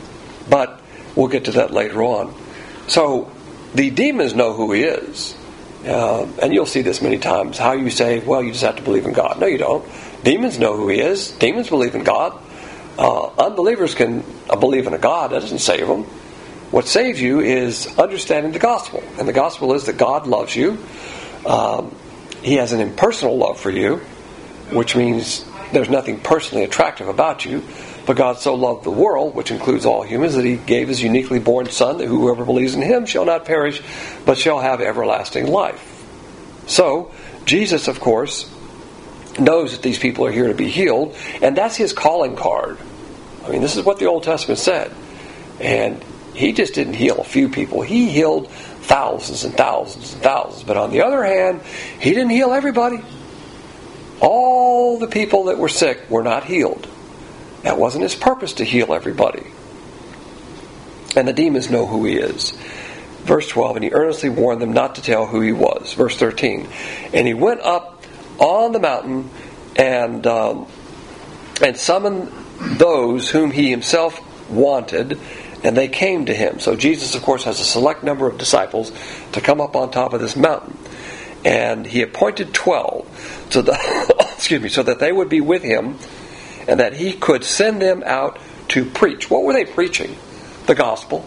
But we'll get to that later on. So the demons know who he is. Uh, and you'll see this many times. How you say, well, you just have to believe in God. No, you don't. Demons know who he is. Demons believe in God. Uh, unbelievers can uh, believe in a God. That doesn't save them. What saves you is understanding the gospel. And the gospel is that God loves you. Um, he has an impersonal love for you, which means there's nothing personally attractive about you. But God so loved the world, which includes all humans, that he gave his uniquely born Son, that whoever believes in him shall not perish, but shall have everlasting life. So, Jesus, of course, knows that these people are here to be healed, and that's his calling card. I mean, this is what the Old Testament said. And he just didn't heal a few people. He healed thousands and thousands and thousands. But on the other hand, he didn't heal everybody. All the people that were sick were not healed. That wasn't his purpose to heal everybody. And the demons know who he is. Verse twelve, and he earnestly warned them not to tell who he was. Verse thirteen, and he went up on the mountain and um, and summoned those whom he himself wanted, and they came to him. So Jesus, of course, has a select number of disciples to come up on top of this mountain. And he appointed twelve, so that, excuse me, so that they would be with him, and that he could send them out to preach. What were they preaching? The gospel.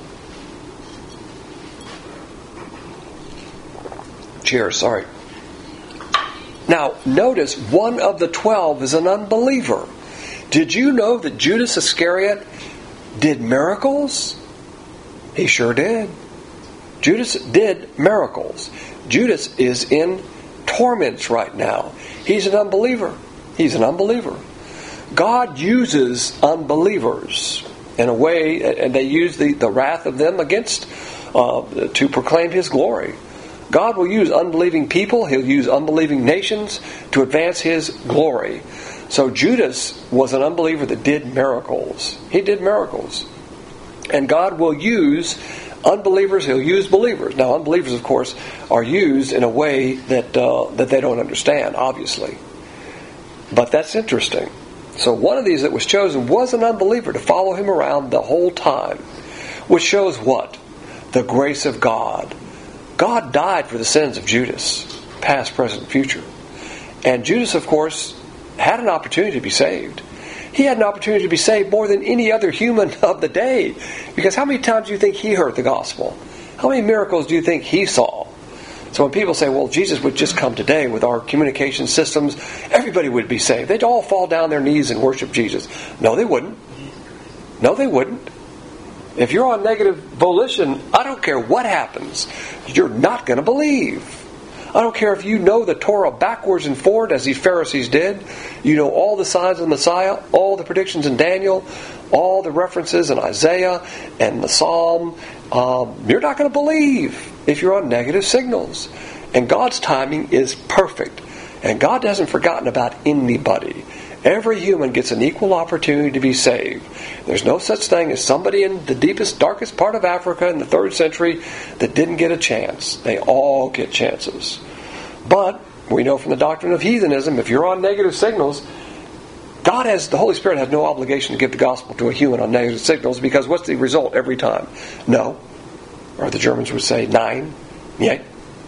Cheers, sorry. Now, notice one of the twelve is an unbeliever. Did you know that Judas Iscariot did miracles? He sure did. Judas did miracles. Judas is in torments right now. He's an unbeliever. He's an unbeliever. God uses unbelievers in a way, and they use the, the wrath of them against uh, to proclaim his glory. God will use unbelieving people. He'll use unbelieving nations to advance his glory. So Judas was an unbeliever that did miracles. He did miracles. And God will use unbelievers, he'll use believers. Now, unbelievers, of course, are used in a way that uh, that they don't understand, obviously. But that's interesting. So one of these that was chosen was an unbeliever to follow him around the whole time. Which shows what? The grace of God. God died for the sins of Judas, past, present, future. And Judas, of course, had an opportunity to be saved. He had an opportunity to be saved more than any other human of the day. Because how many times do you think he heard the gospel? How many miracles do you think he saw? So when people say, well, Jesus would just come today with our communication systems, everybody would be saved. They'd all fall down their knees and worship Jesus. No, they wouldn't. No, they wouldn't. If you're on negative volition, I don't care what happens. You're not going to believe. I don't care if you know the Torah backwards and forward, as these Pharisees did. You know all the signs of the Messiah, all the predictions in Daniel, all the references in Isaiah and the Psalm. Um, you're not going to believe if you're on negative signals. And God's timing is perfect. And God hasn't forgotten about anybody. Every human gets an equal opportunity to be saved. There's no such thing as somebody in the deepest, darkest part of Africa in the third century that didn't get a chance. They all get chances. But we know from the doctrine of heathenism, if you're on negative signals, God has, the Holy Spirit has no obligation to give the gospel to a human on negative signals, because what's the result every time? No. Or the Germans would say, nein, niet,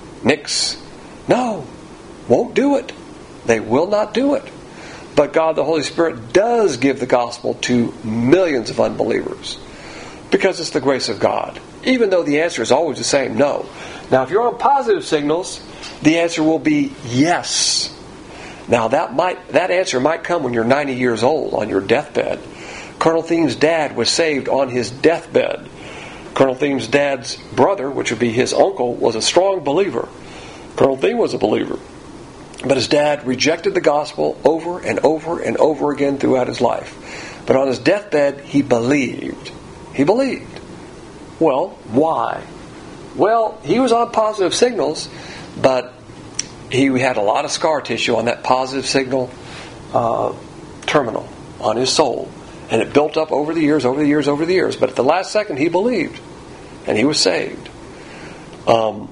nix. No. Won't do it. They will not do it. But God, the Holy Spirit, does give the gospel to millions of unbelievers. Because it's the grace of God. Even though the answer is always the same, no. Now, if you're on positive signals, the answer will be yes. Now, that might that answer might come when you're ninety years old on your deathbed. Colonel Thiem's dad was saved on his deathbed. Colonel Thiem's dad's brother, which would be his uncle, was a strong believer. Colonel Thiem was a believer. But his dad rejected the gospel over and over and over again throughout his life. But on his deathbed, he believed. He believed. Well, why? Well, he was on positive signals, but he had a lot of scar tissue on that positive signal uh, terminal on his soul. And it built up over the years, over the years, over the years. But at the last second, he believed. And he was saved. Um...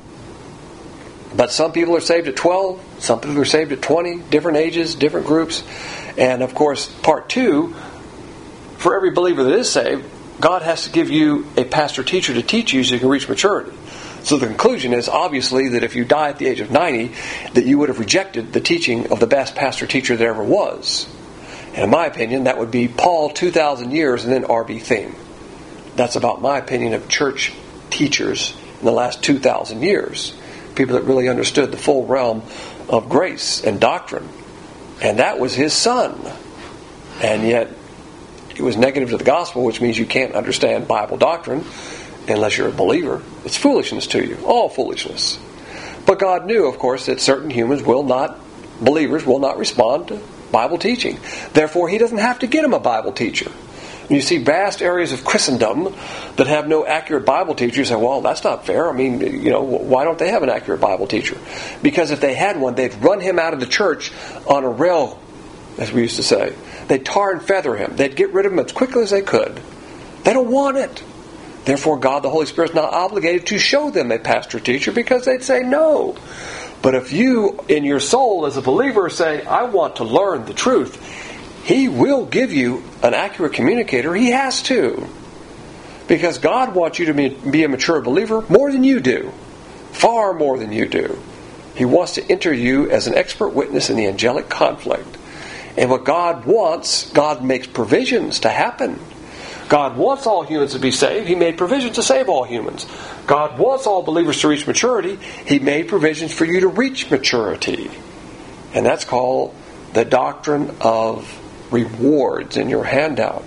But some people are saved at twelve, some people are saved at twenty, different ages, different groups. And of course, part two, for every believer that is saved, God has to give you a pastor-teacher to teach you so you can reach maturity. So the conclusion is obviously that if you die at the age of ninety, that you would have rejected the teaching of the best pastor-teacher there ever was. And in my opinion, that would be Paul two thousand years and then R B Thiem. That's about my opinion of church teachers in the last two thousand years. People that really understood the full realm of grace and doctrine. And that was his son. And yet, it was negative to the gospel, which means you can't understand Bible doctrine unless you're a believer. It's foolishness to you. All foolishness. But God knew, of course, that certain humans will not, believers will not respond to Bible teaching. Therefore, He doesn't have to get them a Bible teacher. And you see vast areas of Christendom that have no accurate Bible teacher. You say, well, that's not fair. I mean, you know, why don't they have an accurate Bible teacher? Because if they had one, they'd run him out of the church on a rail, as we used to say. They'd tar and feather him. They'd get rid of him as quickly as they could. They don't want it. Therefore, God, the Holy Spirit, is not obligated to show them a pastor-teacher because they'd say no. But if you, in your soul, as a believer, say, I want to learn the truth, He will give you an accurate communicator. He has to. Because God wants you to be, be a mature believer more than you do. Far more than you do. He wants to enter you as an expert witness in the angelic conflict. And what God wants, God makes provisions to happen. God wants all humans to be saved. He made provisions to save all humans. God wants all believers to reach maturity. He made provisions for you to reach maturity. And that's called the doctrine of rewards in your handout.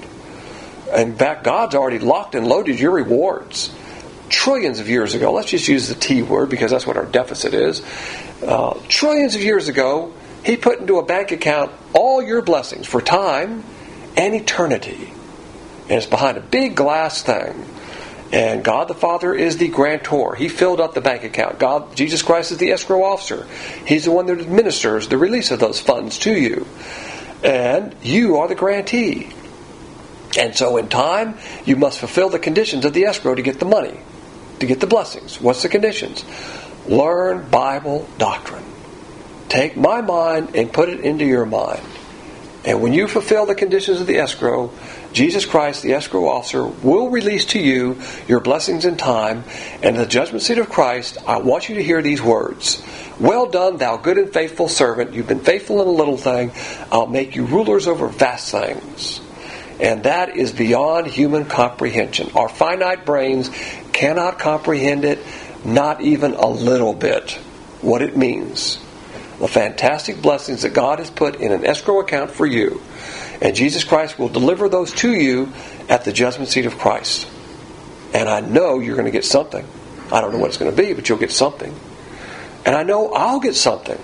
In fact, God's already locked and loaded your rewards. Trillions of years ago, let's just use the T word because that's what our deficit is. Uh, trillions of years ago, He put into a bank account all your blessings for time and eternity. And it's behind a big glass thing. And God the Father is the grantor. He filled up the bank account. God, Jesus Christ is the escrow officer. He's the one that administers the release of those funds to you. And you are the grantee. And so in time, you must fulfill the conditions of the escrow to get the money, to get the blessings. What's the conditions? Learn Bible doctrine. Take my mind and put it into your mind. And when you fulfill the conditions of the escrow, Jesus Christ, the escrow officer, will release to you your blessings in time. And at the judgment seat of Christ, I want you to hear these words. Well done, thou good and faithful servant. You've been faithful in a little thing. I'll make you rulers over vast things. And that is beyond human comprehension. Our finite brains cannot comprehend it, not even a little bit, what it means. The fantastic blessings that God has put in an escrow account for you. And Jesus Christ will deliver those to you at the judgment seat of Christ. And I know you're going to get something. I don't know what it's going to be, but you'll get something. And I know I'll get something.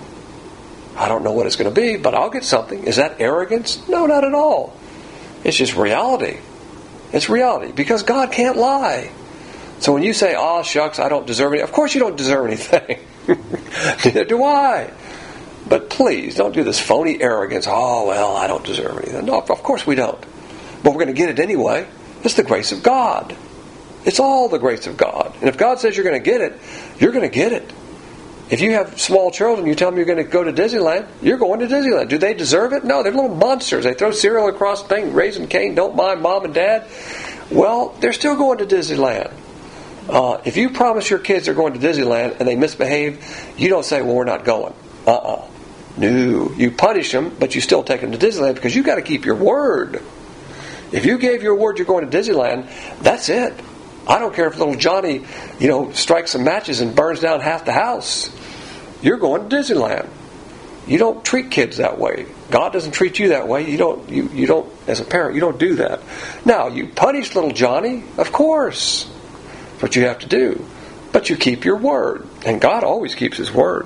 I don't know what it's going to be, but I'll get something. Is that arrogance? No, not at all. It's just reality. It's reality. Because God can't lie. So when you say, oh, shucks, I don't deserve anything. Of course you don't deserve anything. Neither do I. But please, don't do this phony arrogance. Oh, well, I don't deserve anything. No, of course we don't. But we're going to get it anyway. It's the grace of God. It's all the grace of God. And if God says you're going to get it, you're going to get it. If you have small children, you tell them you're going to go to Disneyland, you're going to Disneyland. Do they deserve it? No, they're little monsters. They throw cereal across the thing, raising Cain, don't mind mom and dad. Well, they're still going to Disneyland. Uh, if you promise your kids they're going to Disneyland and they misbehave, you don't say, well, we're not going. Uh-uh. No. You punish them, but you still take them to Disneyland because you've got to keep your word. If you gave your word you're going to Disneyland, that's it. I don't care if little Johnny, you know, strikes some matches and burns down half the house. You're going to Disneyland. You don't treat kids that way. God doesn't treat you that way. You don't, you, you don't, as a parent, you don't do that. Now, you punish little Johnny, of course. That's what you have to do. But you keep your word. And God always keeps His word.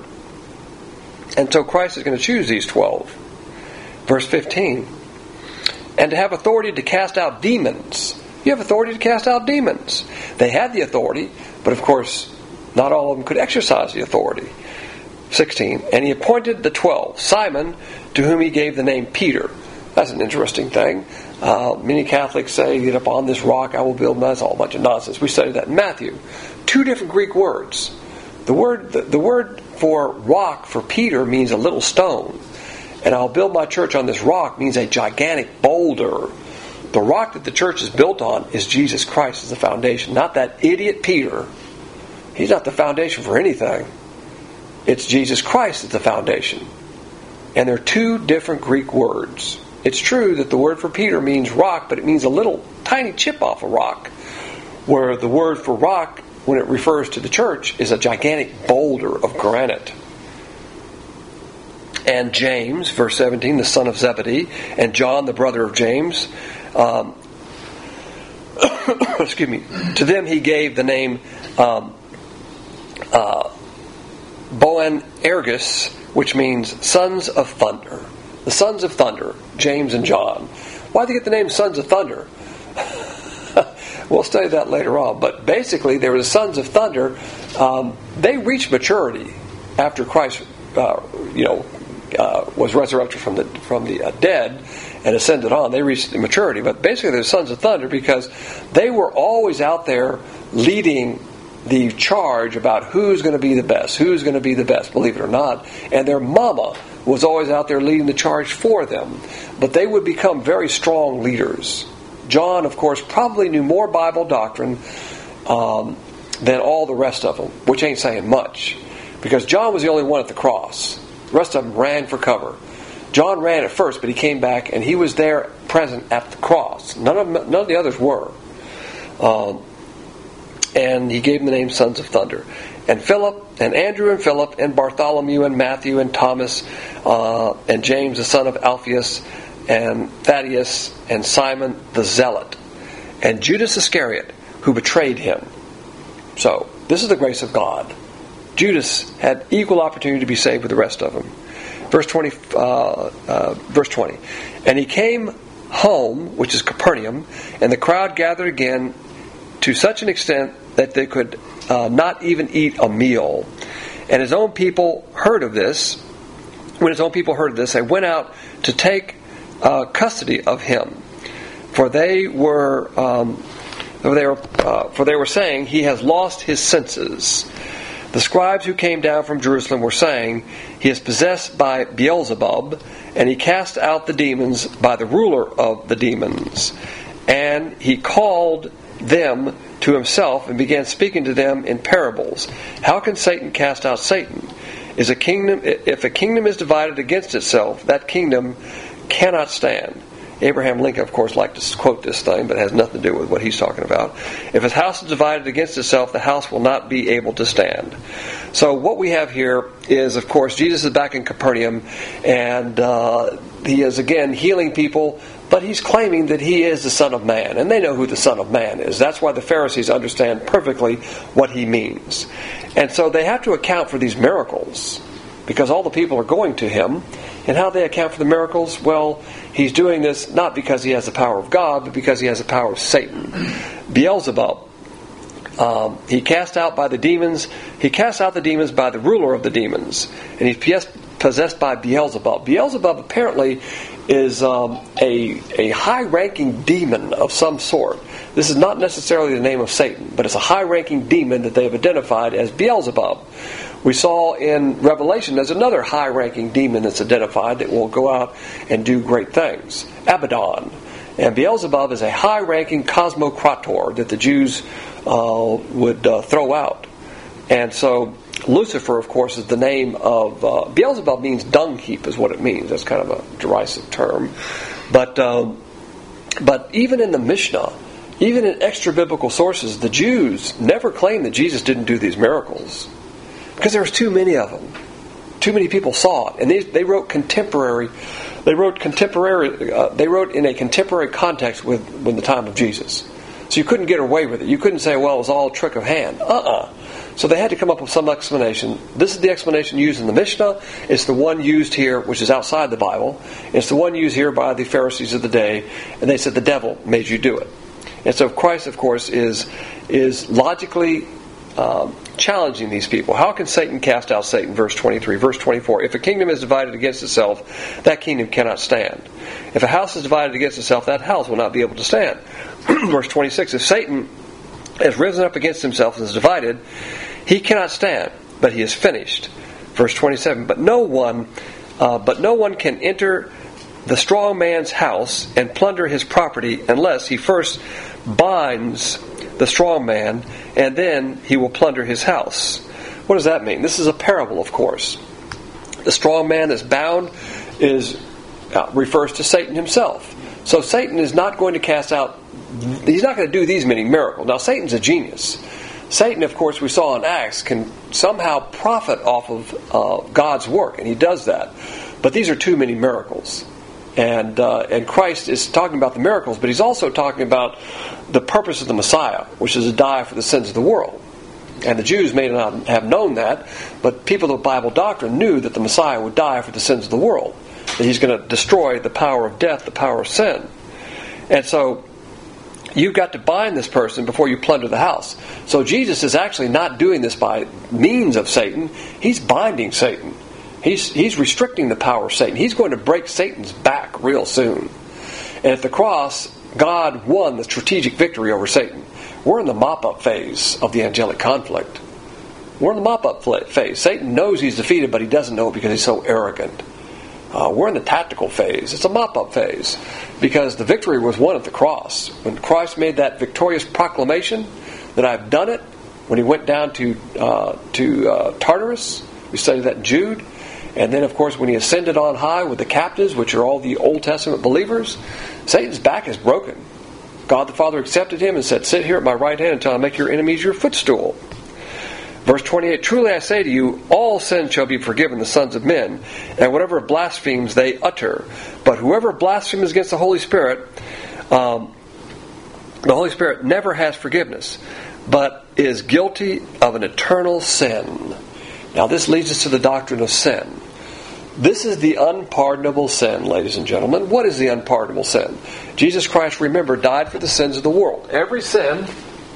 And so Christ is going to choose these twelve. Verse fifteen. And to have authority to cast out demons. You have authority to cast out demons. They had the authority, but of course, not all of them could exercise the authority. sixteen. And He appointed the twelve. Simon, to whom He gave the name Peter. That's an interesting thing. Uh, many Catholics say that upon this rock I will build my... That's all a bunch of nonsense. We studied that in Matthew. Two different Greek words. The word, the, the word for rock for Peter means a little stone. And I'll build my church on this rock means a gigantic boulder. The rock that the church is built on is Jesus Christ as the foundation, not that idiot Peter. He's not the foundation for anything. It's Jesus Christ that's the foundation. And they're two different Greek words. It's true that the word for Peter means rock, but it means a little tiny chip off a rock. Where the word for rock, when it refers to the church, is a gigantic boulder of granite. And James, verse seventeen, the son of Zebedee, and John, the brother of James, um, excuse me, to them he gave the name um, uh, Boanerges, which means sons of thunder. The sons of thunder, James and John. Why did they get the name sons of thunder? We'll study that later on. But basically, they were the sons of thunder. Um, they reached maturity after Christ, uh, you know, uh, was resurrected from the from the uh, dead and ascended on. They reached maturity. But basically, they're the sons of thunder because they were always out there leading the charge about who's going to be the best, who's going to be the best, believe it or not. And their mama was always out there leading the charge for them. But they would become very strong leaders. John, of course, probably knew more Bible doctrine um, than all the rest of them, which ain't saying much. Because John was the only one at the cross. The rest of them ran for cover. John ran at first, but he came back and he was there present at the cross. None of, none of the others were. Um, and he gave them the name Sons of Thunder. And Philip, and Andrew and Philip, and Bartholomew, and Matthew, and Thomas, uh, and James, the son of Alphaeus, and Thaddeus, and Simon the Zealot, and Judas Iscariot, who betrayed him. So, this is the grace of God. Judas had equal opportunity to be saved with the rest of them. Verse twenty, uh, uh, verse twenty. And he came home, which is Capernaum, and the crowd gathered again to such an extent that they could uh, not even eat a meal. And his own people heard of this. When his own people heard of this, they went out to take uh, custody of him, for they were, um, they were, uh, for they were saying he has lost his senses. The scribes who came down from Jerusalem were saying, he is possessed by Beelzebub, and he cast out the demons by the ruler of the demons. And he called them to himself and began speaking to them in parables. How can Satan cast out Satan? Is a kingdom, if a kingdom is divided against itself, that kingdom cannot stand. Abraham Lincoln, of course, liked to quote this thing, but it has nothing to do with what he's talking about. If his house is divided against itself, the house will not be able to stand. So what we have here is, of course, Jesus is back in Capernaum, and uh, he is again healing people, but he's claiming that he is the Son of Man, and they know who the Son of Man is. That's why the Pharisees understand perfectly what he means. And so they have to account for these miracles, because all the people are going to him. And how they account for the miracles? Well, he's doing this not because he has the power of God, but because he has the power of Satan. Beelzebub. Um, he cast out by the demons. He cast out the demons by the ruler of the demons. And he's possessed by Beelzebub. Beelzebub apparently is um, a, a high-ranking demon of some sort. This is not necessarily the name of Satan, but it's a high-ranking demon that they have identified as Beelzebub. We saw in Revelation there's another high-ranking demon that's identified that will go out and do great things. Abaddon. And Beelzebub is a high-ranking cosmocrator that the Jews uh, would uh, throw out. And so Lucifer, of course, is the name of... Uh, Beelzebub means dung heap is what it means. That's kind of a derisive term. But, um, but even in the Mishnah, even in extra-biblical sources, the Jews never claimed that Jesus didn't do these miracles. Because there was too many of them. Too many people saw it. And they, they wrote contemporary... They wrote contemporary. Uh, they wrote in a contemporary context with, with the time of Jesus. So you couldn't get away with it. You couldn't say, well, it was all a trick of hand. Uh-uh. So they had to come up with some explanation. This is the explanation used in the Mishnah. It's the one used here, which is outside the Bible. It's the one used here by the Pharisees of the day. And they said the devil made you do it. And so Christ, of course, is is logically um, challenging these people. How can Satan cast out Satan? Verse twenty-three. Verse twenty-four. If a kingdom is divided against itself, that kingdom cannot stand. If a house is divided against itself, that house will not be able to stand. Verse twenty-six. If Satan has risen up against himself and is divided, he cannot stand, but he is finished. Verse twenty-seven. But no one, uh, but no one can enter the strong man's house and plunder his property unless he first binds the strong man, and then he will plunder his house. What does that mean? This is a parable, of course. The strong man that's bound is uh, refers to Satan himself. So Satan is not going to cast out, he's not going to do these many miracles. Now, Satan's a genius. Satan, of course, we saw in Acts, can somehow profit off of uh, God's work, and he does that. But these are too many miracles. And uh, and Christ is talking about the miracles, but he's also talking about the purpose of the Messiah, which is to die for the sins of the world. And the Jews may not have known that, but people of Bible doctrine knew that the Messiah would die for the sins of the world, that he's going to destroy the power of death, the power of sin. And so you've got to bind this person before you plunder the house. So Jesus is actually not doing this by means of Satan. He's binding Satan. He's, he's restricting the power of Satan. He's going to break Satan's back real soon. And at the cross, God won the strategic victory over Satan. We're in the mop-up phase of the angelic conflict. We're in the mop-up phase. Satan knows he's defeated, but he doesn't know it because he's so arrogant. Uh, we're in the tactical phase. It's a mop-up phase because the victory was won at the cross. When Christ made that victorious proclamation that I've done it, when he went down to uh, to uh, Tartarus, we studied that in Jude, and then of course when he ascended on high with the captives, which are all the Old Testament believers, Satan's back is broken. God the Father accepted him and said, "Sit here at my right hand until I make your enemies your footstool." Verse twenty-eight, "Truly I say to you, all sins shall be forgiven the sons of men, and whatever blasphemes they utter. But whoever blasphemes against the Holy Spirit, um, the Holy Spirit never has forgiveness, but is guilty of an eternal sin." Now this leads us to the doctrine of sin. This is the unpardonable sin, ladies and gentlemen. What is the unpardonable sin? Jesus Christ, remember, died for the sins of the world. Every sin,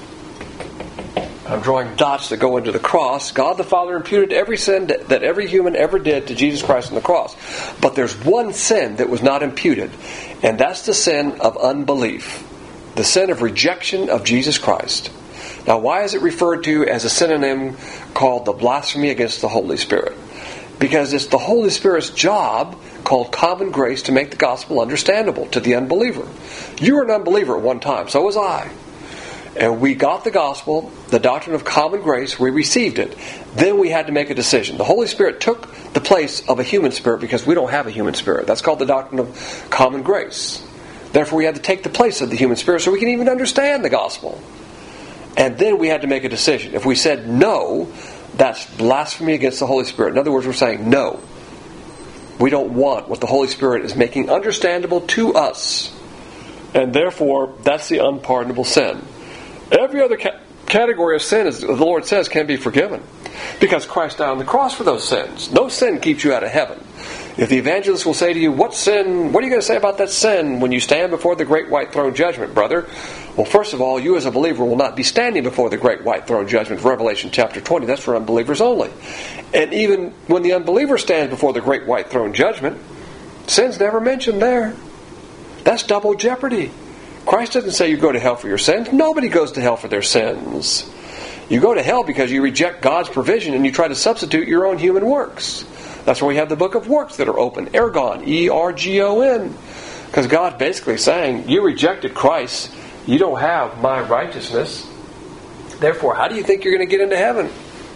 I'm drawing dots that go into the cross. God the Father imputed every sin that, that every human ever did to Jesus Christ on the cross. But there's one sin that was not imputed, and that's the sin of unbelief. The sin of rejection of Jesus Christ. Now, why is it referred to as a synonym called the blasphemy against the Holy Spirit? Because it's the Holy Spirit's job, called common grace, to make the gospel understandable to the unbeliever. You were an unbeliever at one time, so was I. And we got the gospel, the doctrine of common grace, we received it. Then we had to make a decision. The Holy Spirit took the place of a human spirit because we don't have a human spirit. That's called the doctrine of common grace. Therefore, we had to take the place of the human spirit so we can even understand the gospel. And then we had to make a decision. If we said no, that's blasphemy against the Holy Spirit. In other words, we're saying no. We don't want what the Holy Spirit is making understandable to us. And therefore, that's the unpardonable sin. Every other ca- category of sin, as the Lord says, can be forgiven. Because Christ died on the cross for those sins. No sin keeps you out of heaven. If the evangelist will say to you, what sin, what are you going to say about that sin when you stand before the great white throne judgment, brother? Well, first of all, you as a believer will not be standing before the great white throne judgment, Revelation chapter twenty. That's for unbelievers only. And even when the unbeliever stands before the great white throne judgment, sin's never mentioned there. That's double jeopardy. Christ doesn't say you go to hell for your sins. Nobody goes to hell for their sins. You go to hell because you reject God's provision and you try to substitute your own human works. That's why we have the book of works that are open. Ergon, E R G O N. Because God's basically saying, you rejected Christ. You don't have my righteousness. Therefore, how do you think you're going to get into heaven?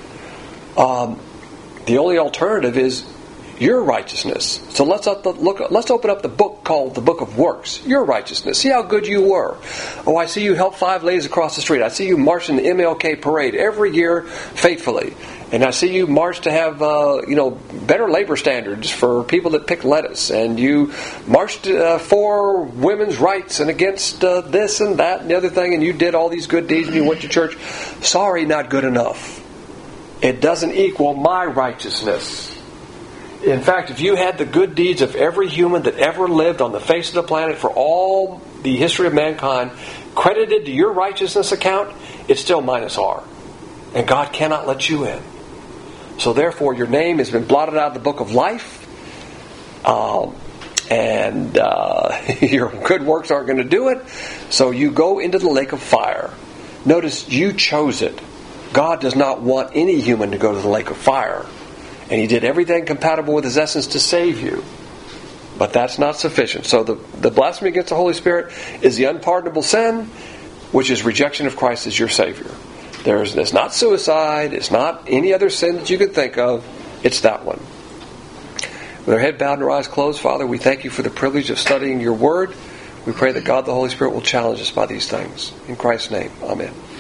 Um, the only alternative is your righteousness. So let's up the, look. Let's open up the book called the Book of Works. Your righteousness. See how good you were. Oh, I see you help five ladies across the street. I see you march in the M L K parade every year faithfully. And I see you march to have, uh, you know, better labor standards for people that pick lettuce. And you marched uh, for women's rights and against uh, this and that and the other thing. And you did all these good deeds and you went to church. Sorry, not good enough. It doesn't equal my righteousness. In fact, if you had the good deeds of every human that ever lived on the face of the planet for all the history of mankind credited to your righteousness account, it's still minus R. And God cannot let you in. So therefore, your name has been blotted out of the book of life. Um, and uh, your good works aren't going to do it. So you go into the lake of fire. Notice you chose it. God does not want any human to go to the lake of fire. And He did everything compatible with His essence to save you. But that's not sufficient. So the, the blasphemy against the Holy Spirit is the unpardonable sin, which is rejection of Christ as your Savior. There's, it's not suicide. It's not any other sin that you could think of. It's that one. With our head bowed and our eyes closed, Father, we thank you for the privilege of studying your Word. We pray that God the Holy Spirit will challenge us by these things. In Christ's name, amen.